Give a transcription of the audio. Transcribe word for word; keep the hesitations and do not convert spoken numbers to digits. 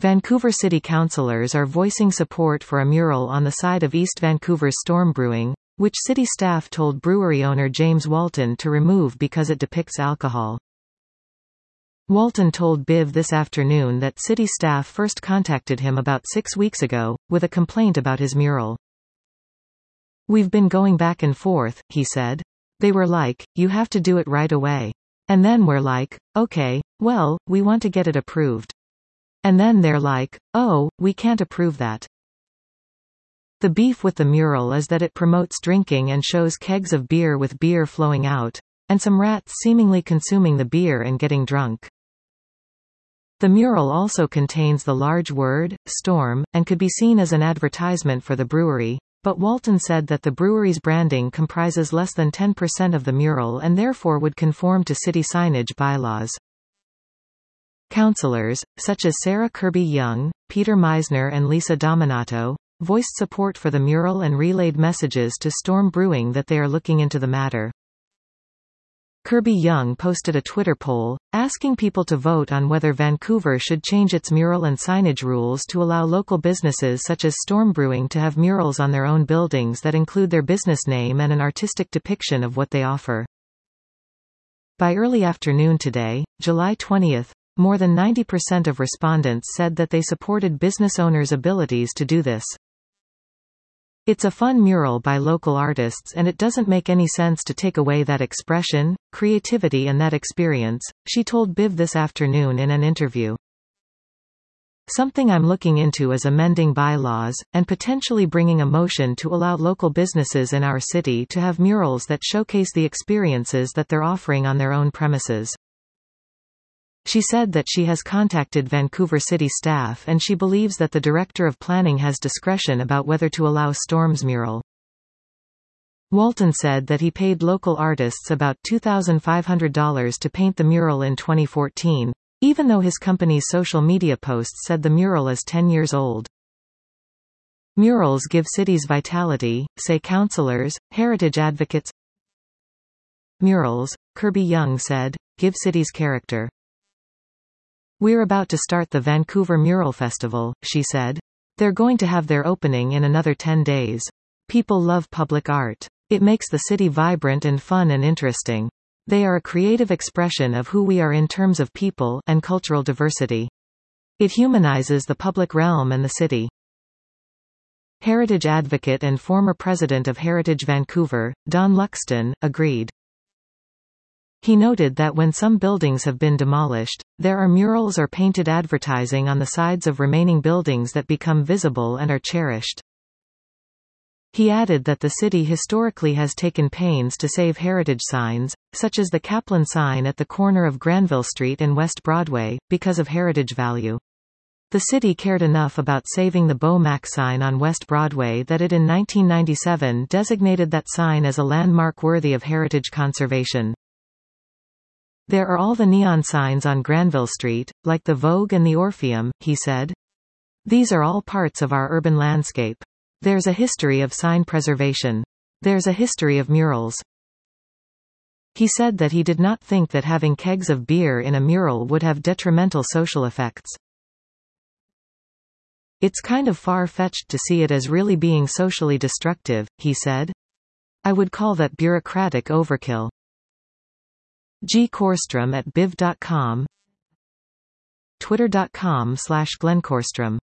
Vancouver City councillors are voicing support for a mural on the side of East Vancouver's Storm Brewing, which city staff told brewery owner James Walton to remove because it depicts alcohol. Walton told B I V this afternoon that city staff first contacted him about six weeks ago, with a complaint about his mural. "We've been going back and forth," he said. "They were like, you have to do it right away. And then we're like, okay, well, we want to get it approved. And then they're like, oh, we can't approve that." The beef with the mural is that it promotes drinking and shows kegs of beer with beer flowing out, and some rats seemingly consuming the beer and getting drunk. The mural also contains the large word, storm, and could be seen as an advertisement for the brewery, but Walton said that the brewery's branding comprises less than ten percent of the mural and therefore would conform to city signage bylaws. Councillors, such as Sarah Kirby-Young, Peter Meisner and Lisa Dominato, voiced support for the mural and relayed messages to Storm Brewing that they are looking into the matter. Kirby-Young posted a Twitter poll, asking people to vote on whether Vancouver should change its mural and signage rules to allow local businesses such as Storm Brewing to have murals on their own buildings that include their business name and an artistic depiction of what they offer. By early afternoon today, July twentieth, more than ninety percent of respondents said that they supported business owners' abilities to do this. "It's a fun mural by local artists and it doesn't make any sense to take away that expression, creativity and that experience," she told B I V this afternoon in an interview. "Something I'm looking into is amending bylaws, and potentially bringing a motion to allow local businesses in our city to have murals that showcase the experiences that they're offering on their own premises." She said that she has contacted Vancouver City staff and she believes that the Director of Planning has discretion about whether to allow Storm's mural. Walton said that he paid local artists about two thousand five hundred dollars to paint the mural in twenty fourteen, even though his company's social media posts said the mural is ten years old. "Murals give cities vitality," say councillors, heritage advocates. "Murals," Kirby-Young said, "give cities character." "We're about to start the Vancouver Mural Festival," she said. "They're going to have their opening in another ten days. People love public art. It makes the city vibrant and fun and interesting. They are a creative expression of who we are in terms of people and cultural diversity. It humanizes the public realm and the city." Heritage advocate and former president of Heritage Vancouver, Don Luxton, agreed. He noted that when some buildings have been demolished, there are murals or painted advertising on the sides of remaining buildings that become visible and are cherished. He added that the city historically has taken pains to save heritage signs, such as the Kaplan sign at the corner of Granville Street and West Broadway, because of heritage value. The city cared enough about saving the Beau Mac sign on West Broadway that it in nineteen ninety-seven designated that sign as a landmark worthy of heritage conservation. "There are all the neon signs on Granville Street, like the Vogue and the Orpheum," he said. "These are all parts of our urban landscape. There's a history of sign preservation. There's a history of murals." He said that he did not think that having kegs of beer in a mural would have detrimental social effects. "It's kind of far-fetched to see it as really being socially destructive," he said. "I would call that bureaucratic overkill." G. Korstrom at biv dot com, twitter dot com slash Glenn Korstrom.